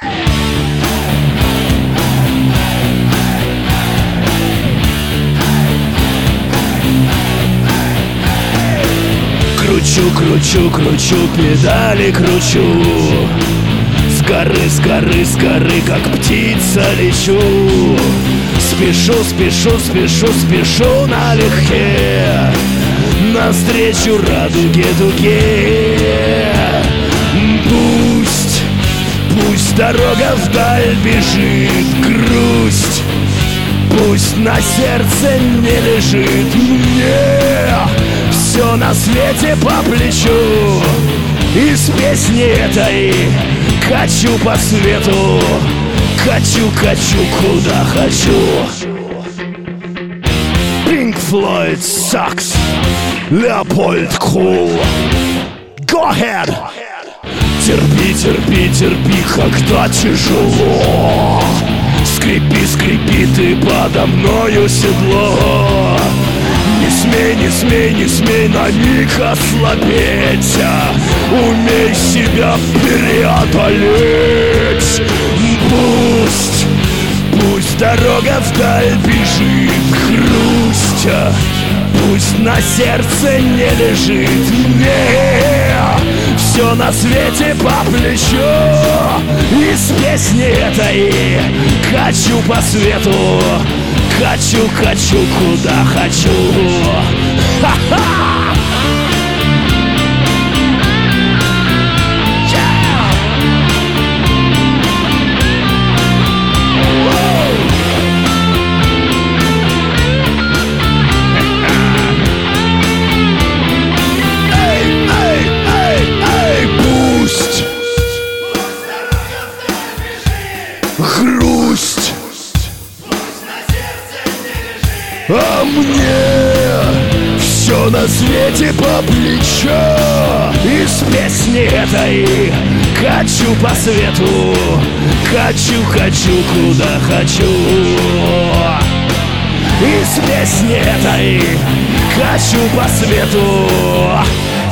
Кручу, кручу, кручу, педали кручу. С горы, с горы, с горы, как птица лечу. Спешу, спешу, спешу, спешу налегке навстречу радуге дуге. Пусть, пусть дорога вдаль бежит, грусть пусть на сердце не лежит. Мне все на свете по плечу. Из песни этой качу по свету. Качу, качу, куда хочу. Pink Floyd sucks. Leopold Cool. Go ahead. Терпи, терпи, терпи, когда тяжело. Скрипи, скрипи ты подо мною седло. Не смей, не смей, не смей на миг ослабеть. Умей себя преодолеть. Пусть, пусть дорога вдаль бежит, грусть пусть на сердце не лежит. Мне все на свете по плечу. Из песни этой качу по свету. Качу, качу, куда хочу. Ха-ха! Грусть, а мне все на свете по плечу. Из песни этой качу по свету. Качу, качу, куда хочу. Из песни этой качу по свету.